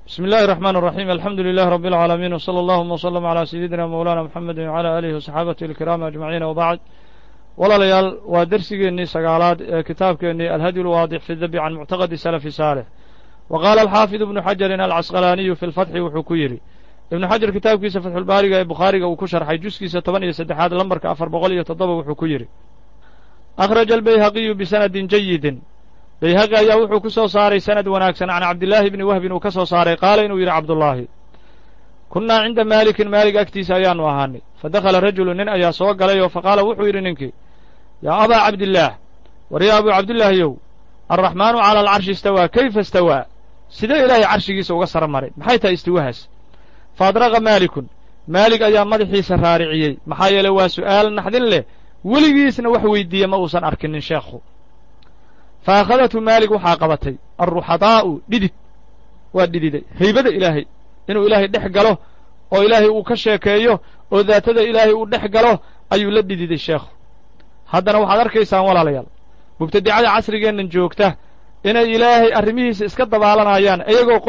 بسم الله الرحمن الرحيم الحمد لله رب العالمين وصلى اللهم وسلم على سيدنا مولانا محمد وعلى آله وصحابته الكرام أجمعين وبعد walaalayaal waa dersigeennii sagaalaad ee kitaabkeennii alhadي الواadix fi dabi can muctaqadi salafi saalix wa qaala alxaafiظ ibnu xajarin alcasqalaaniyu fi lfatxi wuxuu ku yidhi ibnu xajar kitaabkiisa fatxulbaariga ee bukhaariga uu ku sharxay juskiisa 13 lambarka 407 wuxuu ku yidhi akhraja albayhaqiyu bisanadin jayidin bayhaqi ayaa wuxuu ku soo saaray sanad wanaagsan can cabdillaahi bni wahbin uu ka soo saaray qaala inuu yidhi cabdullaahi kunnaa cinda maalikin maalig agtiisa ayaannu ahaanay fadakhala rajulu nin ayaa soo galay oo faqaala wuxuu yidhi ninkii yaa abaa cabdillaah war yaa abuu cabdillaahiyow alraxmaanu cala alcarshi istawaa kayfa istawaa sidee ilaahay carshigiisa uga sara maray maxay tahay istiwahaas faadraqa maalikun maalig ayaa madaxiisa raariciyey maxaa yeelay waa su'aal naxdin leh weligiisna wax weyddiiye ma uusan arkinin sheekhu fa akhadathu maalig waxaa qabatay alruxadaa'u dhidid waa dhididay haybada ilaahay inuu ilaahay dhex galo oo ilaahay uu ka sheekeeyo oo daatada ilaahay uu dhex galo ayuu la dhididay sheekhu haddana waxaad arkaysaan walaalayaal mubtadicada casrigeennan joogta inay ilaahay arrimihiisa iska dabaalanayaan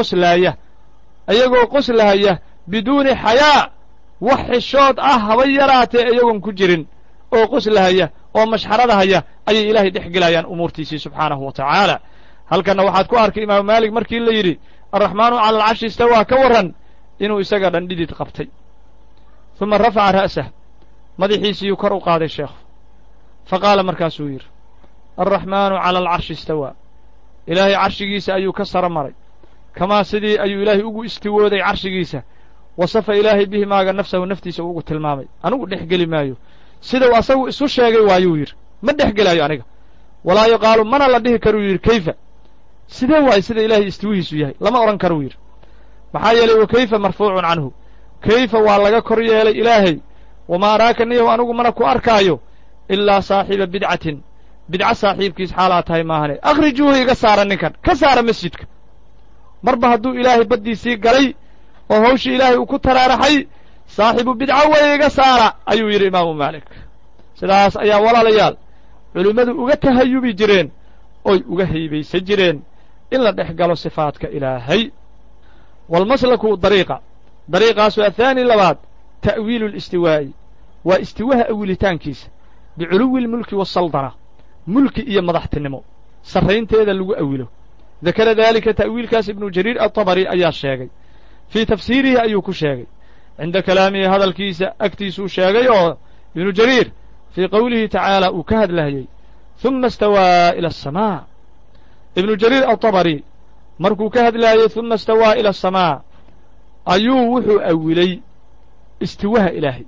iyagoo qoslahaya biduuni xayaa wax xishood ah haba yaraatee iyagoon ku jirin oo qoslahaya oo mashxaradahaya ayay ilaahay dhex gelayaan umuurtiisii subxaanahu wa tacaala halkanna waxaad ku arkay imaamu maalik markii la yidhi alraxmaanu cala alcarshi istawaa ka warran inuu isaga dhan dhidid qabtay uma rafaca ra'sah madaxiisiiyuu kor u qaaday sheekhu fa qaala markaasuu yidhi alraxmaanu cala alcarshi istawaa ilaahay carshigiisa ayuu ka sara maray kamaa sidii ayuu ilaahay ugu istiwooday carshigiisa wasafa ilaahay bihi maaga nafsahu naftiisa ugu tilmaamay anigu dhex geli maayo sidau asagu isu sheegay waayuu yidhi ma dhex gelaayo aniga walaa yuqaalu mana la dhihi karuu yidhi kayfa sidee waayo sida ilaahay istiwihiisu yahay lama odhan karuu yidhi maxaa yeelay wa kayfa marfuucun canhu kayfa waa laga kor yeelay ilaahay wamaa araaka niyahu anigu mana ku arkaayo ilaa saaxiiba bidcatin bidco saaxiibkiis xaalaa tahay maahane akhrijuuhu iga saara ninkan ka saara masjidka marba hadduu ilaahay baddiisii galay oo hawshii ilaahay uu ku taraaraxay saaxibu bidco way iga saara ayuu yidhi imaamu maalik sidaas ayaa walaalayaal culimmadu uga tahayubi jireen oy uga haybaysan jireen in la dhex galo sifaadka ilaahay walmaslaku dariiqaasu athaani labaad ta'wiilu listiwaa'i waa istiwaha awilitaankiisa biculuwi lmulki waasaldana mulki iyo madaxtinimo sarraynteeda lagu awilo dakara daalika ta'wiilkaas ibnu jariir altabari ayaa sheegay fii tafsiirihi ayuu ku sheegay cinda kalaamihi hadalkiisa agtiisuu sheegay oo ibnu jariir fii qowlihi tacaala uu ka hadlahayey huma istawaa ila asamaa ibnu jariir altabari markuu ka hadlaayey huma istawaa ila asamaa ayuu wuxuu awilay istiwaha ilaahay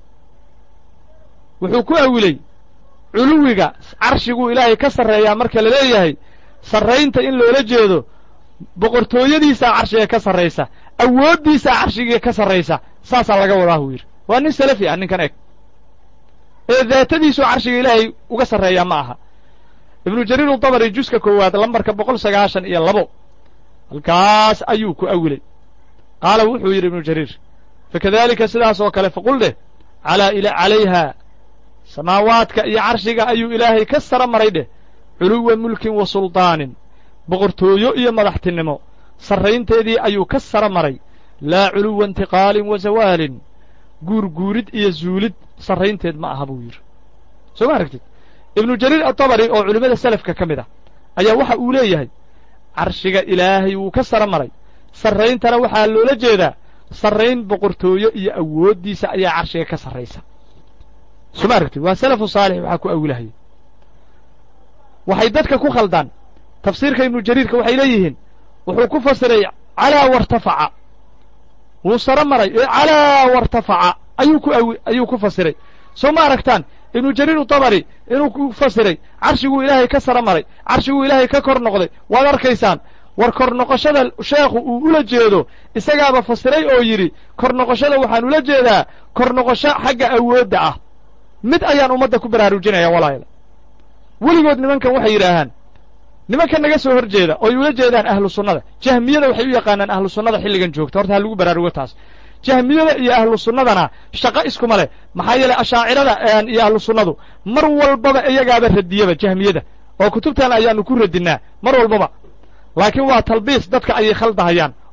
wuxuu ku awilay culuwiga carshiguu ilaahay ka sarreeyaa marka la leeyahay sarraynta in loola jeedo boqortooyadiisaa carshiga ka sarraysa awooddiisaa carshigiga ka sarraysa saasaa laga wadaa huu yidhi waa nin salafi ah ninkan eg ee daatadiisuu carshiga ilaahay uga sarreeyaa ma aha ibnu jariir altabari juska koowaad lambarka 192 halkaas ayuu ku awilay qaala wuxuu yidhi ibnu jariir fakadaalika sidaas oo kale faqul dheh calayhaa samaawaadka iyo carshiga ayuu ilaahay ka sara maray dheh culuwa mulkin wa suldaanin boqortooyo iyo madaxtinimo sarraynteedii ayuu ka sara maray laa culuwa intiqaalin wa zawaalin guurguurid iyo zuulid sarraynteed ma aha buu yidhi soo ma aragtid ibnu jariir altabari oo culimmada salafka ka mid ah ayaa waxa uu leeyahay carshiga ilaahay wuu ka sara maray sarrayntana waxaa loola jeedaa sarrayn boqortooyo iyo awooddiisa ayaa carshiga ka sarraysa soo ma aragtid waa salafu saalix waxaa ku awilahaya waxay dadka ku khaldaan tafsiirka ibnu jariirka waxay leeyihiin wuxuu ku fasiray calaa wartafaca wuu sara maray ee calaa wartafaca ayuu ku fasiray soo ma aragtaan ibnu jariir altabari inuu ku fasiray carshiguu ilaahay ka sara maray carshiguu ilaahay ka kor noqday waad arkaysaan war kor noqoshada sheekhu uu ula jeedo isagaaba fasiray oo yidhi kor noqoshada waxaan ula jeedaa kor noqosho xagga awoodda ah mid ayaan ummadda ku baraarujinaya walaayla weligood nimankan waxay yidhaahaan nimankan naga soo hor jeeda ooy ula jeedaan ahlu sunnada jahmiyada waxay u yaqaanaan ahlu sunnada xilligan joogta horta ha lagu baraarugo taas jahmiyada iyo ahlu sunnadana shaqo iskuma leh maxaa yeelay ashaacirada iyo ahlu sunnadu mar walbaba iyagaaba radiyaba jahmiyada oo kutubtan ayaannu ku radinnaa mar walbaba laakiin waa talbiis dadka ayay khaldahayaan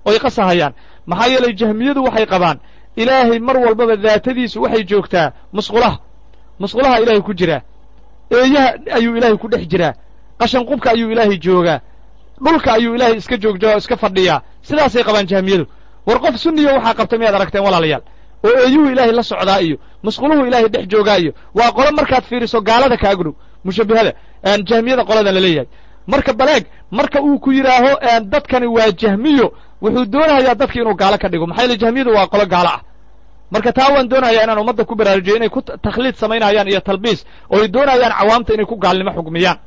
oy qasahayaan maxaa yeelay jahmiyadu waxay qabaan ilaahay mar walbaba daatadiisu waxay joogtaa musqulaha ilaahay ku jiraa eeyaha ayuu ilaahay ku dhex jiraa qashanqubka ayuu ilaahay joogaa dhulka ayuu ilaahay iska joogjaa iska fadhiyaa sidaasay qabaan jahmiyadu war qof sunniyo waxaa qabta miyaad aragteen walaalayaal oo eeyuhu ilaahay la socdaa iyo musquluhu ilaahay dhex joogaa iyo waa qolo markaad fiiriso gaalada ka agdhow mushabbihada jahmiyada qoladan la leeyahay marka baleeg marka uu ku yidhaaho dadkani waa jahmiyo wuxuu doonayaa dadka inuu gaalo ka dhigo maxaa yeele jahmiyadu waa qolo gaalo ah marka taa waan doonayaa inaan ummadda ku baraarujiyo inay ku takhliid samaynayaan iyo talbiis oo ay doonayaan cawaamta inay ku gaalnimo xugmiyaan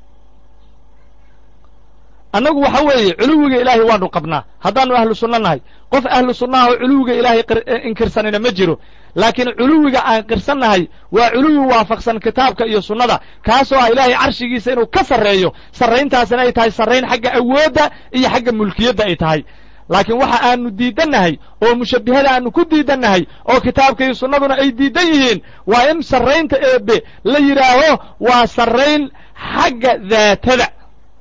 annagu waxa weeye culuwiga ilaahay waanu qabnaa haddaannu ahlu sunno nahay qof ahlu sunnaha oo culuwiga ilaahay inkirsanina ma jiro laakiin culuwiga aan qirsannahay waa culuwi waafaqsan kitaabka iyo sunnada kaasoo ah ilaahay carshigiisa inuu ka sarreeyo sarrayntaasina ay tahay sarrayn xagga awoodda iyo xagga mulkiyadda ay tahay laakiin waxa aanu diidannahay oo mushabbihada aanu ku diidannahay oo kitaabka iyo sunnaduna ay diidan yihiin waa in sarraynta eebbe la yidhaaho waa sarrayn xagga daatada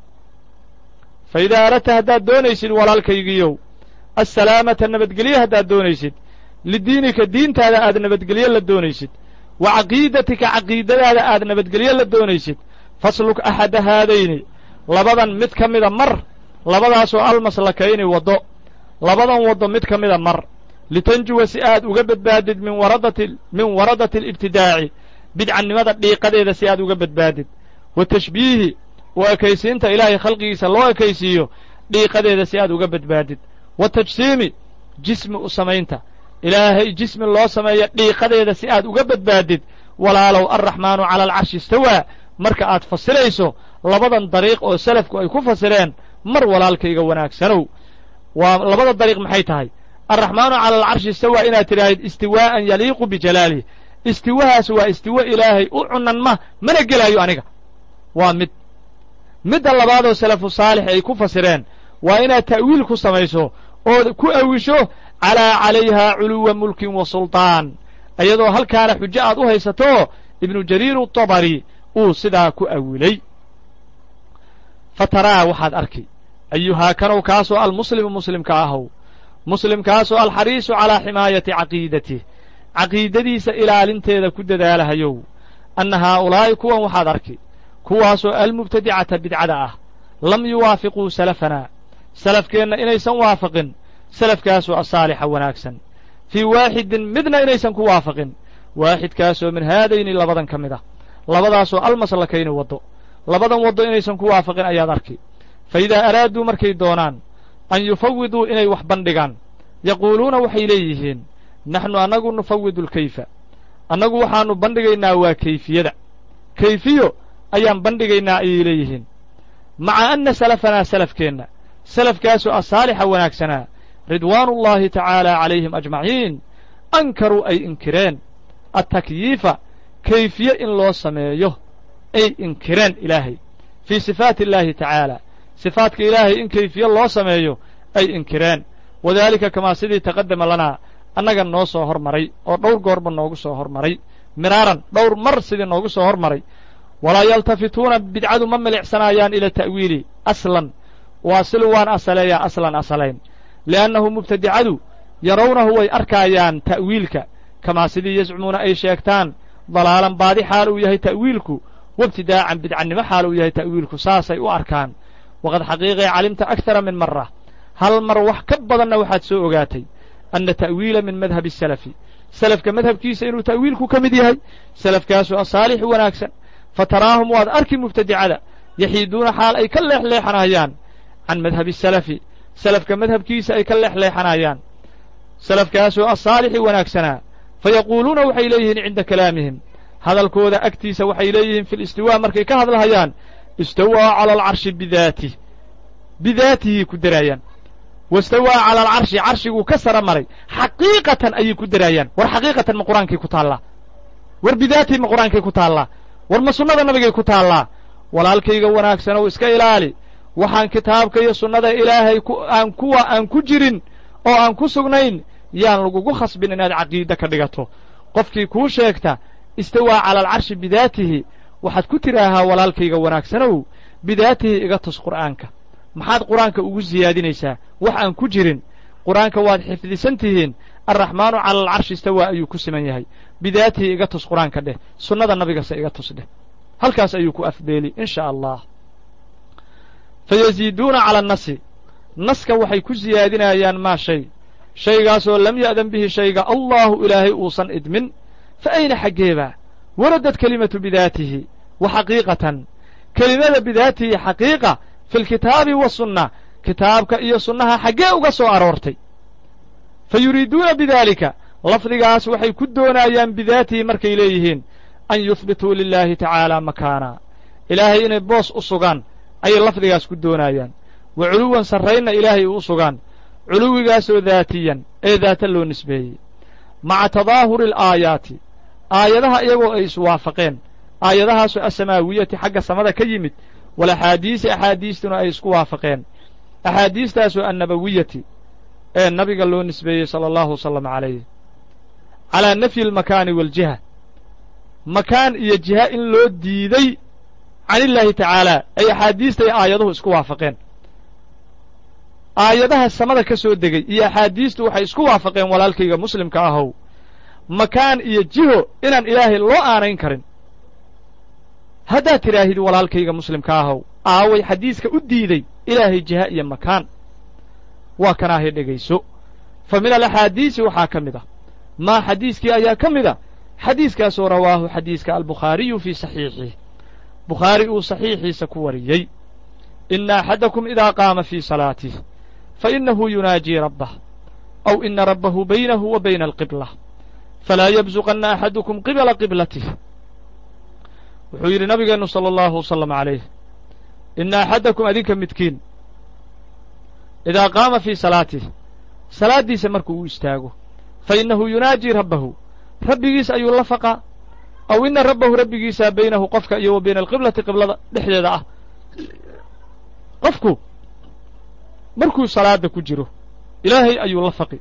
fa idaa aradta haddaad doonaysid walaalkaygiiyow assalaamata nabadgelye haddaad doonaysid lidiinika diintaada aad nabadgelye la doonaysid wa caqiidatika caqiidadaada aad nabadgelye la doonaysid fasluk axada haadayni labadan mid ka mida mar labadaasoo almaslakayni waddo labadan waddo mid ka mida mar litanjuwa si aad uga badbaadid min waradati alibtidaaci bidcannimada dhiiqadeeda si aad uga badbaadid wa tashbiihi wa ekaysiinta ilaahay khalqigiisa loo ekaysiiyo dhiiqadeeda si aad uga badbaadid wa tajsiimi jismi u samaynta ilaahay jismi loo sameeya dhiiqadeeda si aad uga badbaadid walaalow alraxmaanu cala alcarshi istawaa marka aad fasilayso labadan dariiq oo salafku ay ku fasireen mar walaalkayga wanaagsanow waa labada dariiq maxay tahay alraxmaanu cala alcarshi istawaa inaad tidhaahid istiwaa'an yaliiqu bijalaalih istiwahaas waa istiwo ilaahay u cunanma mana gelaayo aniga waa midda labaadoo salafu saalix ay ku fasireen waa inaad ta'wiil ku samayso ood ku awisho calaa calayhaa culuwa mulkin wa sulطaan iyadoo halkaana xujo aad u haysato ibnu jariir utabari uu sidaa ku awilay fataraa waxaad arki ayuhaa kanow kaasoo almuslimu muslimka ahow muslimkaasoo alxariisu calaa ximaayati caqiidatih caqiidadiisa ilaalinteeda ku dadaalahayow anna haa'ulaa'i kuwan waxaad arki kuwaasoo almubtadicata bidcada ah lam yuwaafiquu salafanaa salafkeenna inaysan waafaqin salafkaasoo asaalixa wanaagsan fii waaxidin midna inaysan ku waafaqin waaxidkaasoo min haadayni labadan ka mid ah labadaasoo almaslakayni waddo labadan waddo inaysan ku waafaqin ayaad arki fa idaa araaduu markay doonaan an yufawiduu inay wax bandhigaan yaquuluuna waxay leeyihiin naxnu annagu nufawidu lkayfa annagu waxaannu bandhigaynaa waa kayfiyada kayfiyo ayaan bandhigaynaa ayay leeyihiin maca anna salafanaa salafkeenna salafkaasoo asaalixa wanaagsanaa ridwaanullaahi tacaala calayhim ajmaciin ankaruu ay inkireen attakyiifa kayfiye in loo sameeyo ay inkireen ilaahay fii sifaati illaahi tacaala sifaadka ilaahay in kayfiye loo sameeyo ay inkireen wadaalika kamaa sidii taqaddama lanaa annaga noo soo hormaray oo dhowr goorba noogu soo hormaray miraaran dhowr mar sidii noogu soo hormaray walaa yaltafituuna bidcadu ma milicsanaayaan ila ta'wiili aslan waa silu waan asaleeyaa aslan asalayn li'annahu mubtadicadu yarawnahu way arkaayaan ta'wiilka kamaa sidii yazcumuuna ay sheegtaan dalaalan baadi xaal uu yahay ta'wiilku wabtidaacan bidcannimo xaal uu yahay ta'wiilku saasay u arkaan waqad xaqiiqee calimta akthara min mara hal mar wax ka badanna waxaad soo ogaatay anna ta'wiila min madhabi salafi salafka madhabkiisa inuu ta'wiilku ka mid yahay salafkaasoo asaalix wanaagsan fataraahum waad arki mubtadicada yaxiiduuna xaal ay ka leexleexanayaan can madhabi salafi salafka madhabkiisa ay ka leexleexanayaan salafkaasoo asaalixi wanaagsanaa fayaquuluuna waxay leeyihiin cinda kalaamihim hadalkooda agtiisa waxay leeyihiin fi listiwaa markay ka hadlahayaan istawaa cala alcarshi bidaatihi ku daraayaan wastawaa cala alcarshi carshiguu ka sara maray xaqiiqatan ayay ku daraayaan war xaqiiqatan ma qur-aankay ku taallaa war bidaatihi ma qur-aankay ku taallaa war ma sunnada nabigay ku taallaa walaalkayga wanaagsanow iska ilaali waxaan kitaabka iyo sunnada ilaahay aan ku jirin oo aan ku sugnayn yaan lagugu khasbin inaad caqiide ka dhigato qofkii kuu sheegta istawaa cala alcarshi bidaatihi waxaad ku tidhaahaa walaalkayga wanaagsanow bidaatihi iga tus qur'aanka maxaad qur-aanka ugu siyaadinaysaa wax aan ku jirin qur-aanka waad xifdisan tihiin alraxmaanu cala alcarshi istawaa ayuu ku siman yahay bidaatihi iga tus qur-aanka dheh sunnada nabigase iga tus dheh halkaas ayuu ku afbeeli in sha allah fayaziiduuna cala annasi naska waxay ku siyaadinayaan maa shay shaygaasoo lam ya'dan bihi shayga allaahu ilaahay uusan idmin fa ayna xaggeebaa waradad kelimatu bidaatihi wa xaqiiqatan kelimada bidaatihi xaqiiqa fi lkitaabi wasunna kitaabka iyo sunnaha xaggee uga soo aroortay fa yuriiduuna bidaalika lafdigaas waxay ku doonayaan bidaatihi markay leeyihiin an yuhbituu lilaahi tacaala makaana ilaahay inay boos u sugaan ayay lafdigaas ku doonayaan wa culuwan sarraynna ilaahay u sugaan culuwigaasoo daatiyan ee daata loo nisbeeyey maca tadaahuri alaayaati aayadaha iyagoo ay iswaafaqeen aayadahaasoo asamaawiyati xagga samada ka yimid walaxaadiisi axaadiistuna ay isku waafaqeen axaadiistaasoo annabawiyati ee nabiga loo nisbeeyey sala allahu wasalam calayh calaa nafyi almakaani waaljiha makaan iyo jiha in loo diiday can illaahi tacaala ay axaadiistay aayaduhu isku waafaqeen aayadaha samada ka soo degay iyo axaadiistu waxay isku waafaqeen walaalkayga muslimka ahow makaan iyo jiho inaan ilaahay loo aanayn karin haddaad tidhaahid walaalkayga muslimka ahow aaway xadiiska u diiday ilaahay jiha iyo makaan waa kanaahay dhegayso fa min alaxaadiisi waxaa ka mid ah maa xadiiskii ayaa ka mid a xadiiskaasoo rawaahu xadiiska albukhaariyu fii saxiixih bukhaari uu saxiixiisa ku wariyey ina axadakum idaa qaama fii salaatih fa innahu yunaajii rabbah aw ina rabbahu baynahu wa bayna alqibla falaa yabsuqanna axadukum qibla qiblatih wuxuu yidhi nabigeennu sala allahu wasalam calayh ina axadakum adinka midkiin idaa qaama fii salaatih salaaddiisa markuu u istaago fa innahu yunaajii rabbahu rabbigiis ayuu la faqaa aw ina rabbahu rabbigiisaa baynahu qofka iyo wa bayna alqiblati qiblada dhexdeeda ah qofku markuu salaada ku jiro ilaahay ayuu la faqi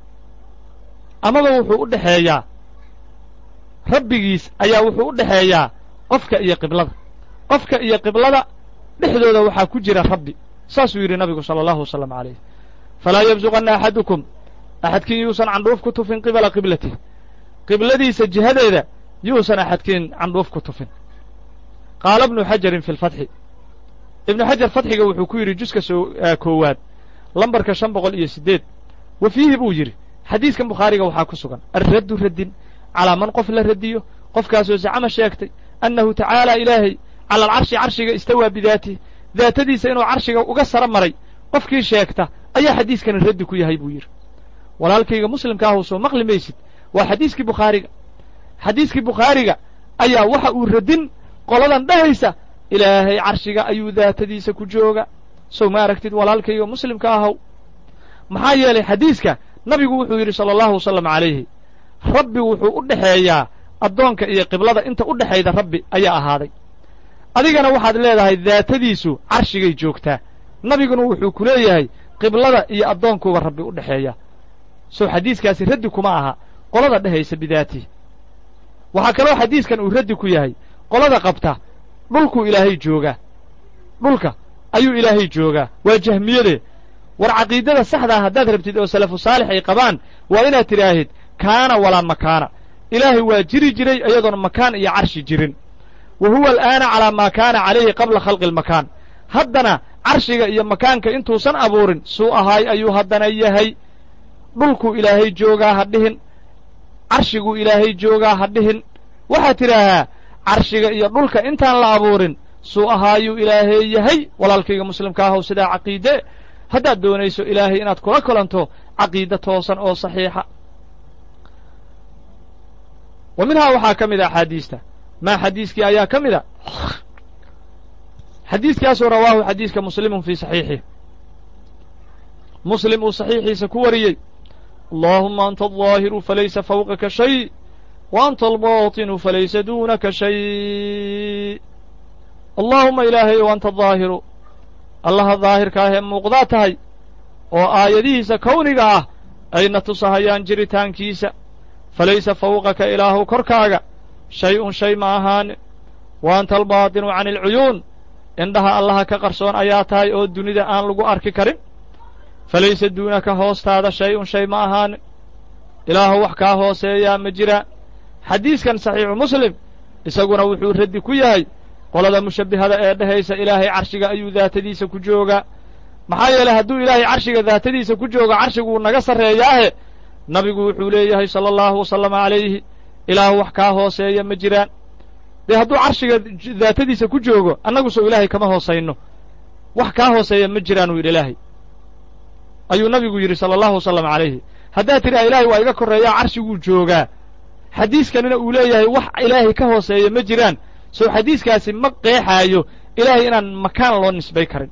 amaba wuxuu u dhexeeyaa rabbigiis ayaa wuxuu u dhexeeyaa qofka iyo qiblada qofka iyo qiblada dhexdooda waxaa ku jira rabbi saasuu yidhi nabigu sala allahu wasalam calayh falaa yabsuqanna axadukum axadkiin yuusan candhuuf ku tufin qibala qiblatih qibladiisa jihadeeda yuusan axadkiin candhuuf ku tufin qaala ibnu xajarin fi lfatxi ibnu xajar fatxiga wuxuu ku yidhi juska koowaad lambarka 508 wa fiihi buu yidhi xadiiskan bukhaariga waxaa ku sugan alraddu raddin calaa man qof la radiyo qofkaasoo zacama sheegtay annahu tacaala ilaahay cala alcarshi carshiga istawaa bidaatih daatadiisa inuu carshiga uga sara maray qofkii sheegta ayaa xadiiskani raddi ku yahay buu yidhi walaalkayga muslimka ahuu soo maqli maysid waa xadiiskii bukhaariga xadiiskii bukhaariga ayaa waxa uu radin qoladan dhahaysa ilaahay carshiga ayuu daatadiisa ku jooga sow ma aragtid walaalkayga muslimka ahow maxaa yeelay xadiiska nabigu wuxuu yidhi sala allahu wasalam calayhi rabbi wuxuu u dhexeeyaa addoonka iyo qiblada inta u dhexayda rabbi ayaa ahaaday adigana waxaad leedahay daatadiisu carshigay joogtaa nabiguna wuxuu ku leeyahay qiblada iyo addoonkuuba rabbi u dhexeeya sow xadiiskaasi raddi kuma aha qolada dhehaysa bidaatihi waxaa kaloo xadiiskan uu raddi ku yahay qolada qabta dhulkuu ilaahay joogaa dhulka ayuu ilaahay joogaa waa jahmiyade war caqiidada saxdaa haddaad rabtid oo salafu saalix ay qabaan waa inaad tidhaahid kaana walaa makaana ilaahay waa jiri jiray iyadoona makaan iyo carshi jirin wa huwa al'aana calaa maa kaana calayhi qabla khalqi almakaan haddana carshiga iyo makaanka intuusan abuurin suu ahaay ayuu haddana yahay dhulkuu ilaahay joogaa ha dhihin carshiguu ilaahay joogaa ha dhihin waxaad tidhaahaa carshiga iyo dhulka intaan la abuurin suu ahaayuu ilaahay yahay walaalkayga muslimka ahow sidaa caqiide haddaad doonayso ilaahay inaad kula kulanto caqiide toosan oo saxiixa wa minhaa waxaa ka mid a axaadiista maa xadiiskii ayaa ka mid a xadiiskaasoo rawaahu xadiiska muslimun fii saxiixih muslim uu saxiixiisa ku wariyey allaahuma anta aldaahiru falaysa fawqaka shay wa anta albaatinu falaysa duunaka shay allaahuma ilaahayow anta daahiru allaha daahirka ah ee muuqdaa tahay oo aayadihiisa kowniga ah ayna tusahayaan jiritaankiisa falaysa fawqaka ilaahu korkaaga shay-un shay ma ahaane wa anta albaatinu cani alcuyuun indhaha allaha ka qarsoon ayaa tahay oo dunida aan lagu arki karin falaysa duunaka hoostaada shay-un shay ma ahaanin ilaahu wax kaa hooseeyaa ma jiraan xadiiskan saxiixu muslim isaguna wuxuu raddi ku yahay qolada mushabbihada ee dhehaysa ilaahay carshiga ayuu daatadiisa ku joogaa maxaa yeelay hadduu ilaahay carshiga daatadiisa ku joogo carshiguu naga sarreeyaahe nabigu wuxuu leeyahay sala allahu wasalama calayhi ilaahu wax kaa hooseeya ma jiraan dee hadduu carshiga daatadiisa ku joogo annagu sow ilaahay kama hoosayno wax kaa hooseeya ma jiraan uu yidhi ilaahay ayuu nabigu yidhi sala allahu wasalam calayhi haddaad tidhaha ilaahay waa iga korreeyaa carshiguu joogaa xadiiskanina uu leeyahay wax ilaahay ka hooseeya ma jiraan sow xadiiskaasi ma qeexaayo ilaahay inaan makaan loo nisbay karin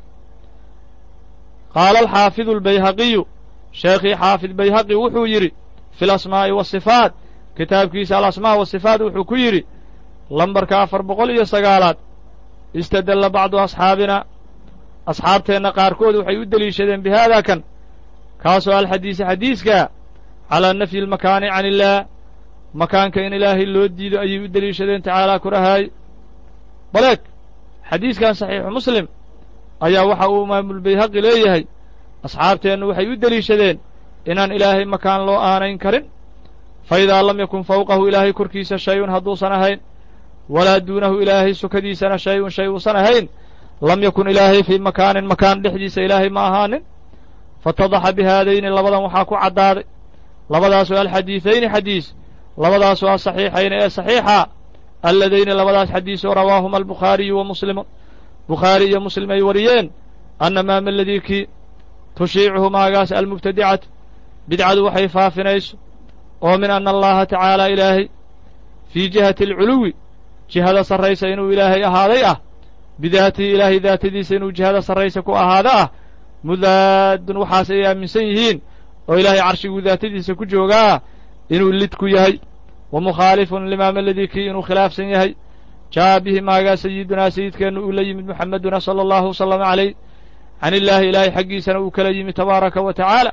qaala alxaafidu albayhaqiyu sheekhii xaafid bayhaqi wuxuu yidhi fi alasmaa'i waasifaat kitaabkiisa alasmaa' wasifaat wuxuu ku yidhi lambarka 409 istadalla bacdu asxaabina asxaabteenna qaarkood waxay u deliishadeen bihaada kan kaasoo alxadiisi xadiiska calaa nafyi almakaani can illaah makaanka in ilaahay loo diido ayay u deliishadeen tacaalaa kurahaay baleeg xadiiskan saxiixu muslim ayaa waxa uu imaamulbayhaqi leeyahay asxaabteennu waxay u deliishadeen inaan ilaahay makaan loo aanayn karin fa idaa lam yakun fawqahu ilaahay korkiisa shay-un hadduusan ahayn walaa duunahu ilaahay sukadiisana shay-un shay uusan ahayn lam yakun ilaahay fii makaanin makaan dhexdiisa ilaahay ma ahaanin fatadaxa bihaadayni labadan waxaa ku caddaaday labadaasoo alxadiiثayni xadiis labadaasoo asaxiixayni ee saxiixa alladayni labadaas xadiisoo rawaahuma albukhaariyu wa muslimun bukhaari iyo muslim ay wariyeen anna maama aladii kii tushiicuhu maagaas almubtadicatu bidcadu waxay faafinayso oo min anna allaha tacaala ilaahay fii jihati alculuwi jihada sarraysa inuu ilaahay ahaaday ah bidaatihi ilaahay daatadiisa inuu jihada sarraysa ku ahaada ah mudaadun waxaas ay aaminsan yihiin oo ilaahay carshiguu daatadiisa ku joogaa inuu lid ku yahay wa mukhaalifun limaama aladii kii inuu khilaafsan yahay jaa'a bihi maagaa sayidunaa sayidkeennu uu la yimid muxameduna sala allahu wasalama calayh can illaahi ilaahay xaggiisana uu kala yimid tabaaraka wa tacaala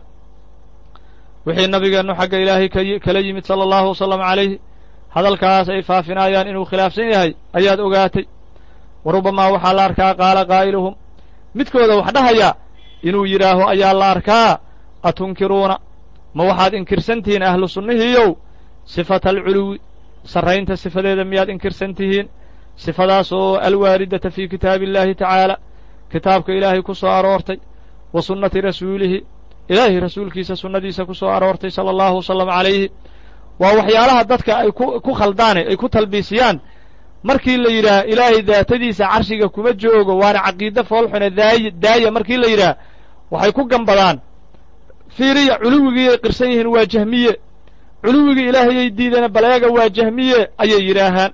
wixii nabigeennu xagga ilaahay kala yimid sala allahu wasalama calayhi hadalkaas ay faafinaayaan inuu khilaafsan yahay ayaad ogaatay wa rubbamaa waxaa la arkaa qaala qaa'iluhum midkooda wax dhahaya inuu yidhaaho ayaa la arkaa atunkiruuna ma waxaad inkirsan tihiin ahlu sunnihiiyow sifata alculuwi sarraynta sifadeeda miyaad inkirsan tihiin sifadaas oo alwaaridata fii kitaabi illaahi tacaala kitaabka ilaahay ku soo aroortay wa sunnati rasuulihi ilaahay rasuulkiisa sunnadiisa ku soo aroortay sala allahu wasalam calayhi waa waxyaalaha dadka ay ku khaldaane ay ku talbiisiyaan markii la yidhaah ilaahay daatadiisa carshiga kuma joogo waana caqiide foolxune daaya markii la yidhaah waxay ku gambadaan fiiriya culuwigiiyay qirsan yihiin waa jahmiye culuwigii ilaahayay diideen baleega waa jahmiye ayay yidhaahaan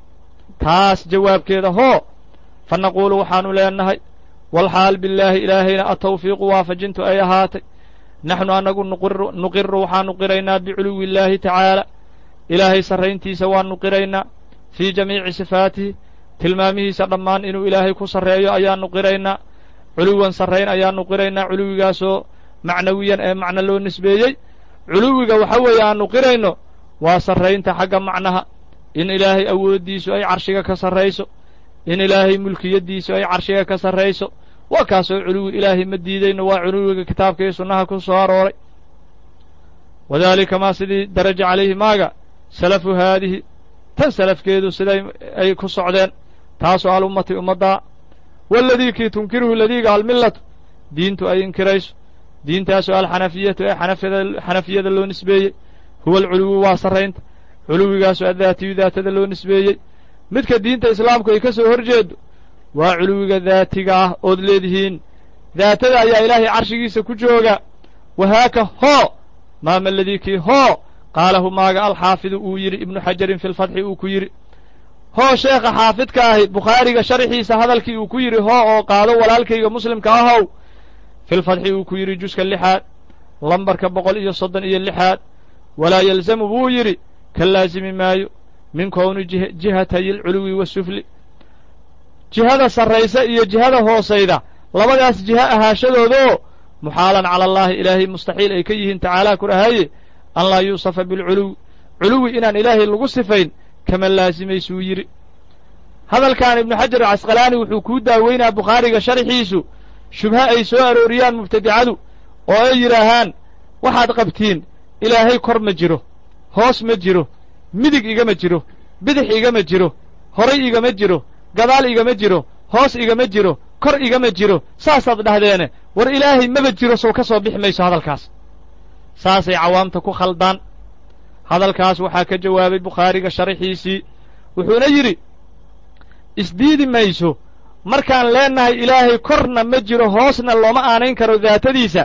taas jawaabkeeda hoo fa naquulu waxaanu leenahay walxaal billaahi ilaahayna atawfiiqu waafajintu ay ahaatay naxnu annagu nuqiru waxaanu qiraynaa biculuwi illaahi tacaala ilaahay sarrayntiisa waanu qiraynaa fii jamiici sifaatihi tilmaamihiisa dhammaan inuu ilaahay ku sarreeyo ayaanu qiraynaa culuwan sarrayn ayaanu qiraynaa culuwigaasoo macnawiyan ee macno loo nisbeeyey culuwiga waxa weeye aanu qirayno waa sarraynta xagga macnaha in ilaahay awooddiisu ay carshiga ka sarrayso in ilaahay mulkiyaddiisu ay carshiga ka sarrayso waa kaasoo culuwi ilaahay ma diidayno waa culuwiga kitaabka iyo sunnaha ku soo arooray wadaalika maa sidii daraja calayhi maaga salafu haadihi tan salafkeedu siday ay ku socdeen taasoo alummati ummaddaa waaladii kii tunkiruhu ladiiga almillatu diintu ay inkirayso diintaasoo alxanafiyatu ee xanafiyada loo nisbeeyey huwa alculuwi waa sarraynta culuwigaasoo addaatiyu daatada loo nisbeeyey midka diinta islaamku ay ka soo hor jeedo waa culuwiga daatiga ah ood leedihiin daatada ayaa ilaahay carshigiisa ku jooga wahaaka hoo maama aladii kii hoo qaalahu maaga alxaafidu uu yidhi ibnu xajarin fi lfatxi uu ku yidhi hoo sheekha xaafidka ahi bukhaariga sharxiisa hadalkii uu ku yidhi hoo oo qaado walaalkayga muslimka ahow filfatxi uu ku yidhi juska 6aad lambarka 136 walaa yalzamu buu yidhi ka laasimi maayo min kowni jihatay alculuwi wasufli jihada sarraysa iyo jihada hoosayda labadaas jiha ahaashadoodoo muxaalan cala allaahi ilaahay mustaxiil ay ka yihiin tacaalaa ku dhahaye an laa yuusafa bilculuwi culuwi inaan ilaahay lagu sifayn kama laasimaysuu yidhi hadalkan ibnu xajar alcasqalaani wuxuu kuu daaweynaa bukhaariga sharxiisu shubha ay soo arooriyaan mubtadicadu oo ay yidhaahaan waxaad qabtiin ilaahay kor ma jiro hoos ma jiro midig igama jiro bidix igama jiro horay igama jiro gadaal igama jiro hoos igama jiro kor igama jiro saasaad dhahdeene war ilaahay maba jiro sow ka soo bixi mayso hadalkaas saasay cawaamta ku khaldaan hadalkaas waxaa ka jawaabay bukhaariga sharxiisii wuxuuna yidhi isdiidi mayso markaan leennahay ilaahay korna ma jiro hoosna looma aanayn karo daatadiisa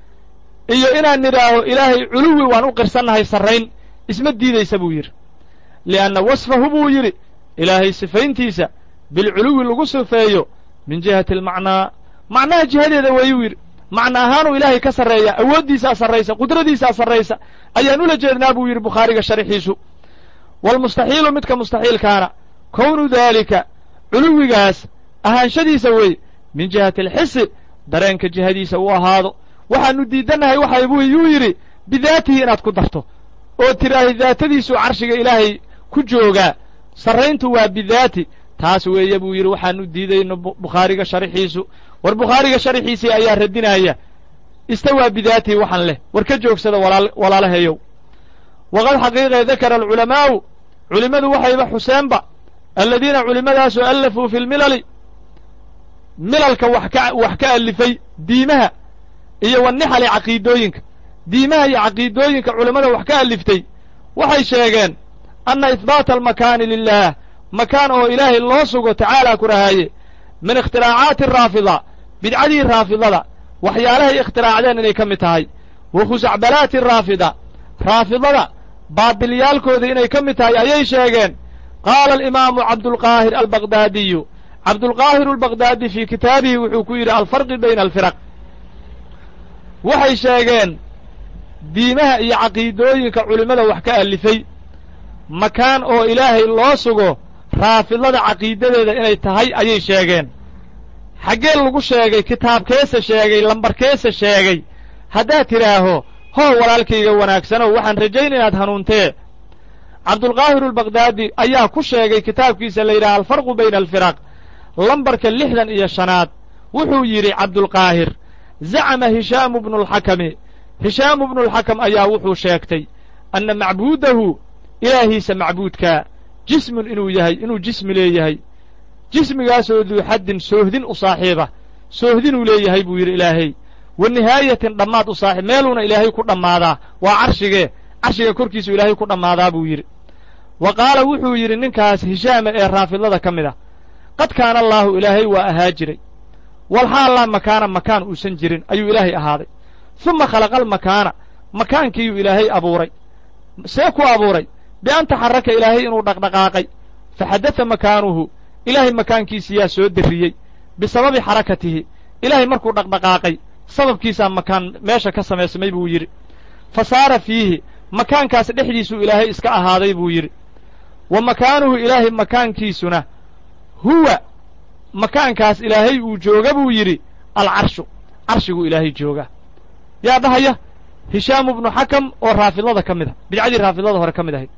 iyo inaan nidhaaho ilaahay culuwi waan u qirsannahay sarrayn isma diidaysa buu yidhi li'anna wasfahu buu yidhi ilaahay sifayntiisa bilculuwi lagu sifeeyo min jihati almacnaa macnaha jihadeeda weeyuu yidhi macna ahaanuu ilaahay ka sarreeya awooddiisaa sarraysa qudradiisaa sarraysa ayaan ula jeednaa buu yidhi bukhaariga sharxiisu waalmustaxiilu midka mustaxiilkaana kownu daalika culuwigaas ahaanshadiisa wey min jihati alxisi dareenka jihadiisa uu ahaado waxaannu diidannahay waxay buu yuu yidhi bidaatihi inaad ku darto oo tidhaahi daatadiisuu carshiga ilaahay ku joogaa sarrayntu waa bidaati taas weeye buu yidhi waxaannu diidayno bukhaariga sharxiisu war bukhaariga sharxiisii ayaa radinaya istawaa bidaatihi waxaan leh war ka joogsada walaalahayow waqad xaqiiqe dakara alculamaa'u culimmadu waxayba xuseenba aladiina culimmadaasoo allafuu fi lmilali milalka wax ka allifay diimaha iyo wanixali caqiidooyinka diimaha iyo caqiidooyinka culimmada wax ka alliftay waxay sheegeen anna ihbaata almakaani lilaah makaan oo ilaahay loo sugo tacaalaa ku rahaaye min ikhtiraacaaati araafida bidcadii raafidada waxyaalahay ikhtiraacdeen inay ka mid tahay wa khusacbalaati araafida raafidada baadilyaalkooda inay ka mid tahay ayay sheegeen qaala alimaamu cabdulqaahir albaqdaadiyu cabdulqaahiru albaqdaadi fii kitaabihi wuxuu ku yidhi alfarqi bayna alfiraq waxay sheegeen diimaha iyo caqiidooyinka culimmada wax ka allifay makaan oo ilaahay loo sugo raafidada caqiidadeeda inay tahay ayay sheegeen xaggee lagu sheegay kitaabkeesa sheegay lambarkeesa sheegay haddaad tidhaaho hoo walaalkayga wanaagsanow waxaan rajayn inaad hanuuntee cabdulqaahiru albaqdaadi ayaa ku sheegay kitaabkiisa la yidhaha alfarqu bayna alfiraq lambarka 65 wuxuu yidhi cabdulqaahir zacama hishaamu bnu alxakami hishaamu bnu alxakam ayaa wuxuu sheegtay anna macbuudahu ilaahiisa macbuudkaa jismun inuu yahay inuu jismi leeyahay jismigaasoo duu xaddin soohdin u saaxiiba soohdinuu leeyahay buu yidhi ilaahay wa nihaayatin dhammaad u saaxiib meeluuna ilaahay ku dhammaadaa waa carshiga korkiisuu ilaahay ku dhammaadaa buu yidhi wa qaala wuxuu yidhi ninkaas hishaama ee raafidlada ka mid ah qad kaana allaahu ilaahay waa ahaa jiray walxaal laa makaana makaan uusan jirin ayuu ilaahay ahaaday uma khalaqal makaana makaankiiyuu ilaahay abuuray see ku abuuray bian taxaraka ilaahay inuu dhaqdhaqaaqay faxadada makaanuhu ilaahay makaankiisiyaa soo derriyey bisababi xarakatihi ilaahay markuu dhaqdhaqaaqay sababkiisaa makaan meesha ka samaysmay buu yidhi fa saara fiihi makaankaas dhexdiisuu ilaahay iska ahaaday buu yidhi wa makaanuhu ilaahay makaankiisuna huwa makaankaas ilaahay uu jooga buu yidhi alcarshu carshiguu ilaahay jooga yaa dhahaya hishaamu bnu xakam oo raafidlada ka mid a bidcadii raafidlada hore ka mid ahayd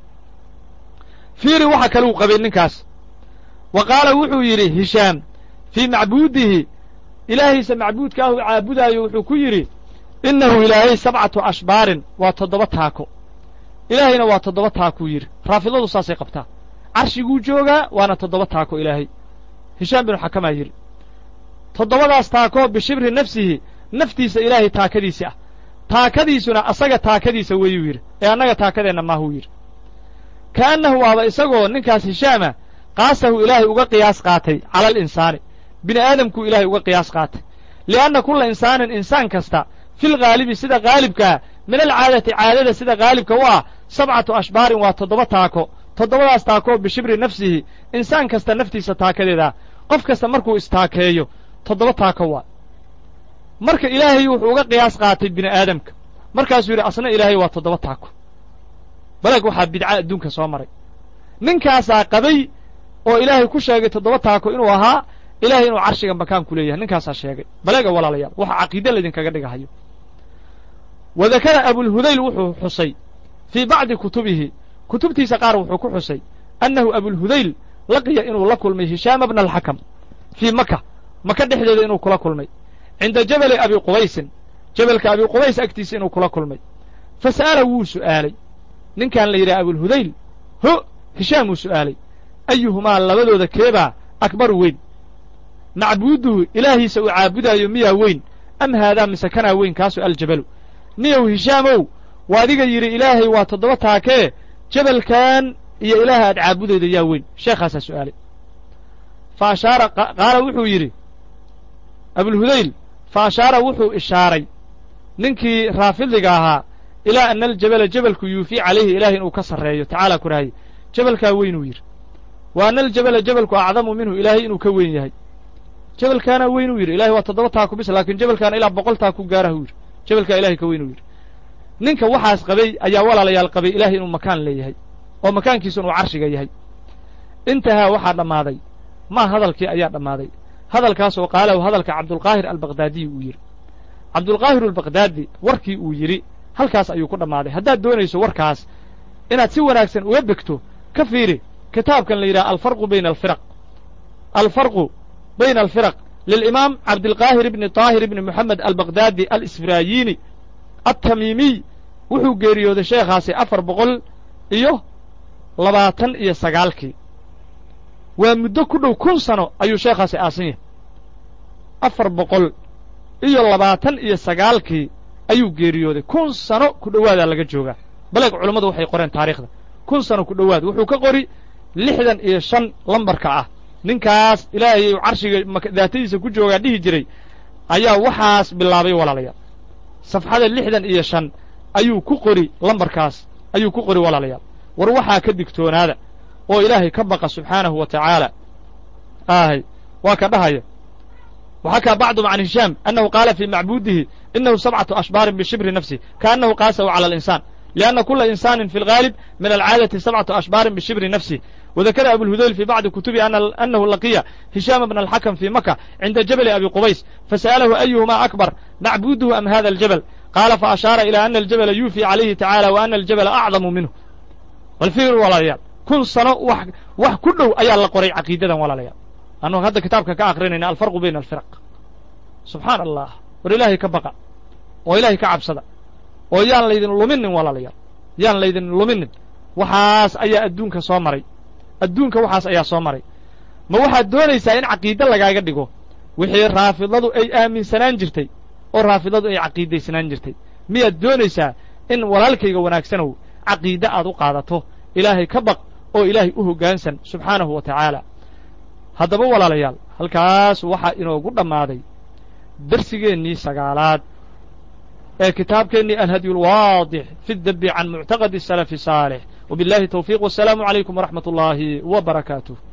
fiiri waxa kale uu qabay ninkaas wa qaala wuxuu yidhi hishaam fii macbuudihi ilaahiisa macbuudkaahu caabudaayo wuxuu ku yidhi innahu ilaahay 7 ashbaarin waa 7 taako ilaahayna waa 7 taakuu yidhi raafidladu saasay qabtaa carshiguu joogaa waana 7 taako ilaahay hishaam binu xakamaa yidhi 7daas taakoo bishibri nafsihi naftiisa ilaahay taakadiisi ah taakadiisuna asaga taakadiisa weeyuu yidhi ee annaga taakadeenna maahuu yidhi ka'annahu waaba isagoo ninkaas hishaama qaasahu ilaahay uga qiyaas qaatay cala alinsaani bini aadamkuu ilaahay uga qiyaas qaatay li'anna kulla insaanin insaan kasta fil ghaalibi sida gaalibkaa min alcaadati caadada sida gaalibka u ah 7 ashbaarin waa 7 taako 7daas taakoo bishibri nafsihi insaan kasta naftiisa taakadeeda qof kasta markuu istaakeeyo 7 taako waa marka ilaahay wuxuu uga qiyaas qaatay bini aadamka markaasuu yidhi asna ilaahay waa 7 taako balag waxaa bidca adduunka soo maray ninkaasaa qabay oo ilaahay ku sheegay 7 taako inuu ahaa ilaahay inuu carshiga makaan ku leeyahay ninkaasaa sheegay balaga walaalayaal waxa caqiide laydinkaga dhigahayo wadakara abulhudayl wuxuu xusay fii bacdi kutubihi kutubtiisa qaar wuxuu ku xusay annahu abulhudayl laqiya inuu la kulmay hishaama bna alxakam fii maka dhexdeeda inuu kula kulmay cinda jabali abi qubaysin jabalka abi qubays agtiisa inuu kula kulmay fasa'ala wuu su'aalay ninkan la yidhaha abulhudayl hishaam wuu su'aalay ayuhumaa labadooda keebaa akbaru weyn macbuuduhu ilaahiisa uu caabudaayo miyaa weyn am haadaa mise kanaa weyn kaasu aljabalu niyow hishaamow waa adiga yidhi ilaahay waa 7 taakee jabalkan iyo ilaaha aad caabudayda yaa weyn sheekhaasaa su'aalay fa ashaara qaala wuxuu yidhi abulhudayl fa ashaara wuxuu ishaaray ninkii raafidiga ahaa ilaa ana aljabala jabalku yuufii calayhi ilaahay inuu ka sarreeyo tacaala kuraaye jabalkaa weynuu yidhi wa ana aljabala jabalku acdamu minhu ilaahay inuu ka weyn yahay jabalkaana weynuu yidhi ilahay waa 7 taaku bis laakiin jabalkaana ilaa 100 taaku gaarahuu yidhi jabalkaa ilahay ka weynuu yidhi ninka waxaas qabay ayaa walaalayaal qabay ilaahay inuu makaan leeyahay oo makaankiisu inuu carshiga yahay intahaa waxaa dhammaaday hadalkii ayaa dhammaaday hadalkaasoo qaalahu hadalka cabdulqaahir albaqhdaadiy uu yidhi cabdulqaahir albaqhdaadi warkii uu yidhi halkaas ayuu ku dhammaaday haddaad doonayso warkaas inaad si wanaagsan uga begto ka fiiri kitaabkan la yidhaha alfarqu bayna alfiraq lilimaam cabdilqaahir ibni طaahir ibni moxamed albaqhdaadi alisfiraayiini التميمي wuxuu geeriyooday sheekhaasi 429 waa muddo ku dhow 1000 sano ayuu sheekhaasi aasan yahay 429 ayuu geeriyooday 1000 sano ku dhowaadaa laga joogaa baleeg culammadu waxay qoreen taariikhda 1000 sano ku dhowaad wuxuu ka qori 65 lambarka ah ninkaas ilaahay carshiga daatadiisa ku joogaa dhihi jiray ayaa waxaas bilaabay walaalayaal safxada 65 ayuu ku qori lambarkaas ayuu ku qori walaalayaal war waxaa ka digtoonaada oo ilaahay ka baqa subxaanahu wa tacaala waa ka dhahaya وحكى بعضهم عن هشام أنه قال في معبوده إنه 7 أشبار بشبر نفسه كأنه قاسه على الإنسان لأن كل إنسان في الغالب من العادة 7 أشبار بشبر نفسه وذكر أبو الهذيل في بعض كتبه أنه لقي هشام بن الحكم في مكة عند جبل أبي قبيس فسأله أيهما أكبر معبوده أم هذا الجبل قال فأشار إلى أن الجبل يوفي عليه تعالى وأن الجبل أعظم منه والفكر ولا ليال كل سنة كله أيال لقري عقيدة ولا ليال أنه هذا كتابك كآخرين الفرق بين الفرق سبحان الله ولله كبقى وإلهي كعبسد ويان ليدن لمن ولا ليال يان ليدن لمن وحاس أي أدونك صامري adduunka waxaas ayaa soo maray ma waxaad doonaysaa in caqiida lagaaga dhigo wixii raafidadu ay aaminsanaan jirtay oo raafidadu ay caqiidaysanaan jirtay miyaad doonaysaa in walaalkayga wanaagsanow caqiide aad u qaadato ilaahay ka baq oo ilaahay u hoggaansan subxaanahu wa tacaala haddaba walaalayaal halkaas waxaa inoogu dhammaaday darsigeennii 9aad ee kitaabkeennii alhadyu alwaadix fi اdabbi can muctaqadi الsalafi الصaalix وبالله التوفيق والسلام عليكم ورحمة الله وبركاته